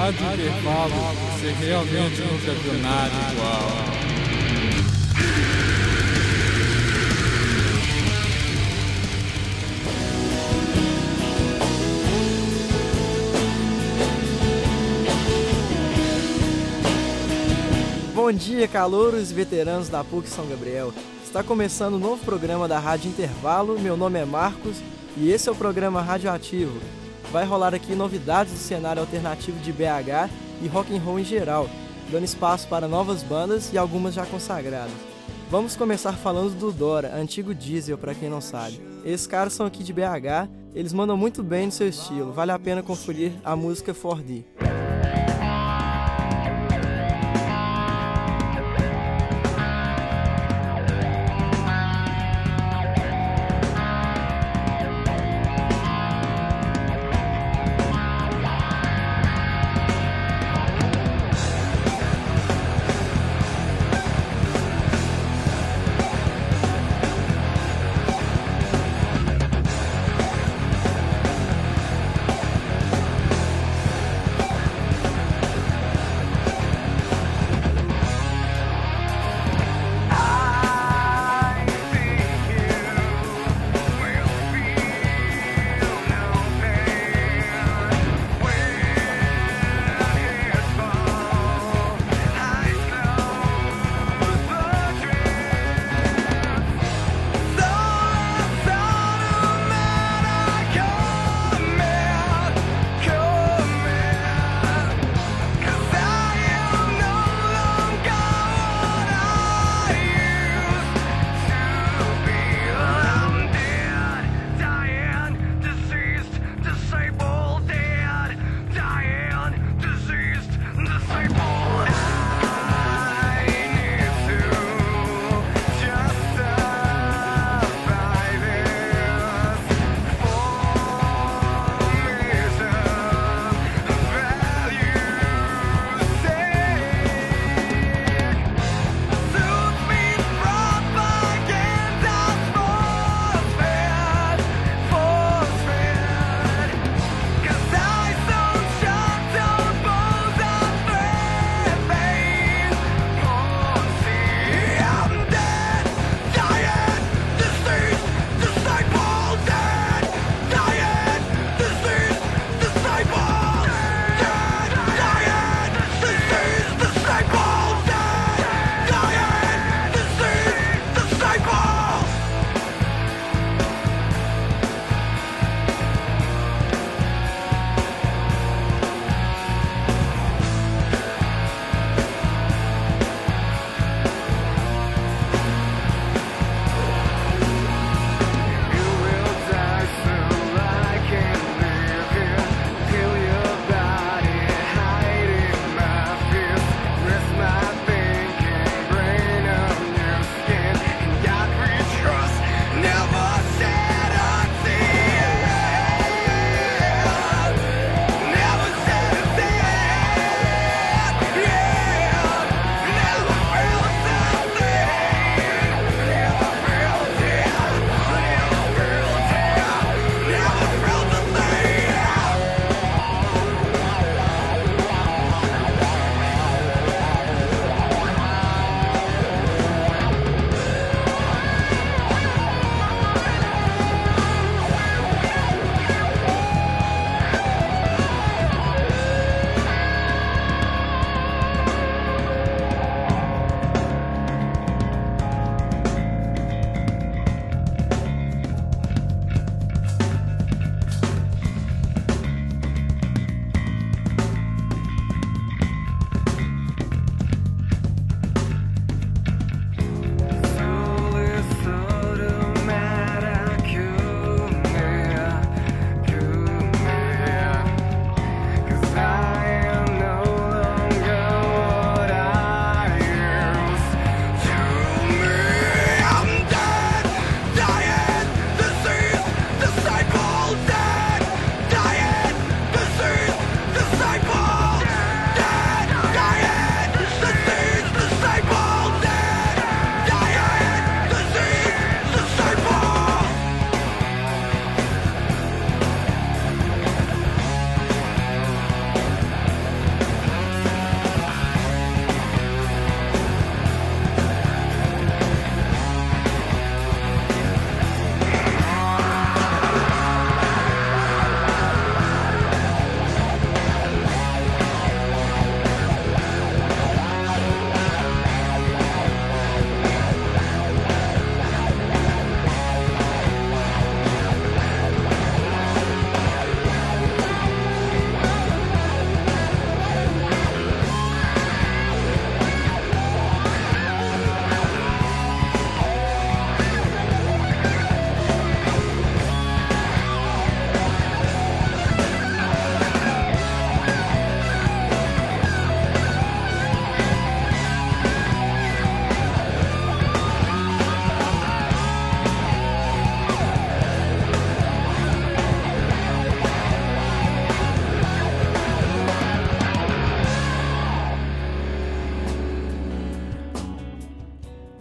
Rádio Intervalo, você realmente nunca viu nada igual. Bom dia, calouros e veteranos da PUC São Gabriel. Está começando um novo programa da Rádio Intervalo. Meu nome é Marcos e esse é o programa Radioativo. Vai rolar aqui novidades do cenário alternativo de BH e rock and roll em geral, dando espaço para novas bandas e algumas já consagradas. Vamos começar falando do Dora, antigo Diesel para quem não sabe. Esses caras são aqui de BH, eles mandam muito bem no seu estilo, vale a pena conferir a música 4D.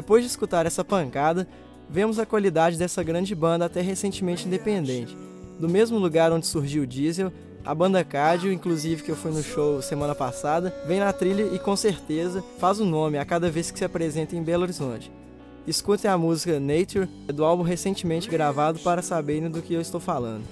Depois de escutar essa pancada, vemos a qualidade dessa grande banda até recentemente independente. Do mesmo lugar onde surgiu o Diesel, a banda Cádio, inclusive que eu fui no show semana passada, vem na trilha e com certeza faz o nome a cada vez que se apresenta em Belo Horizonte. Escutem a música Nature, do álbum recentemente gravado para saberem do que eu estou falando.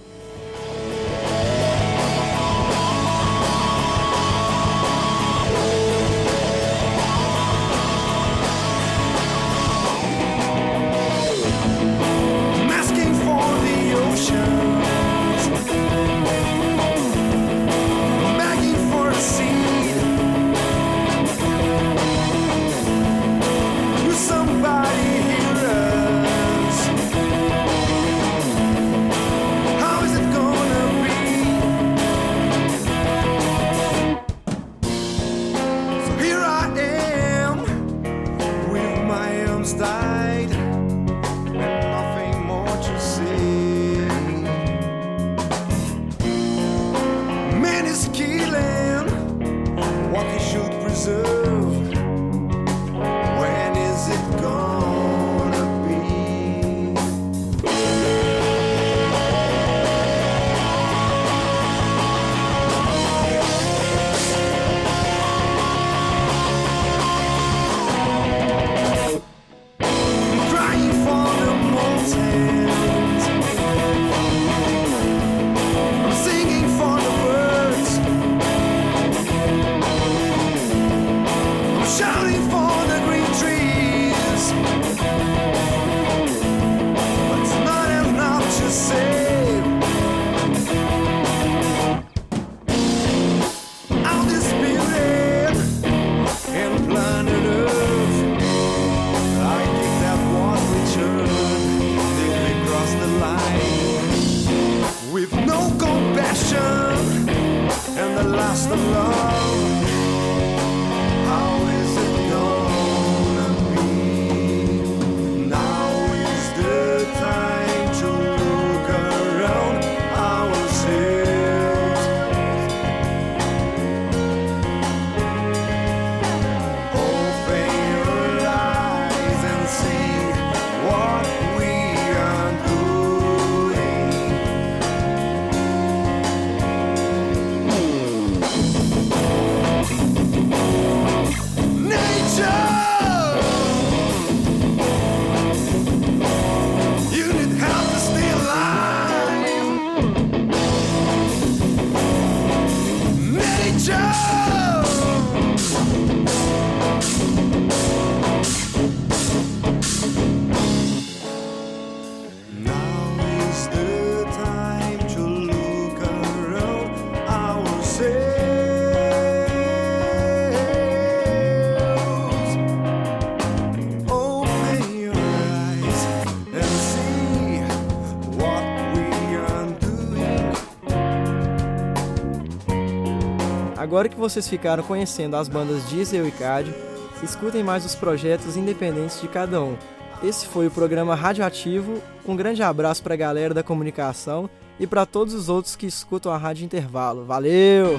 Agora que vocês ficaram conhecendo as bandas Diesel e Cádio, escutem mais os projetos independentes de cada um. Esse foi o programa Radioativo. Um grande abraço para a galera da comunicação e para todos os outros que escutam a Rádio Intervalo. Valeu!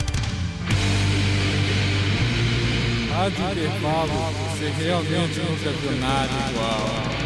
Rádio Intervalo, você realmente nunca viu nada igual.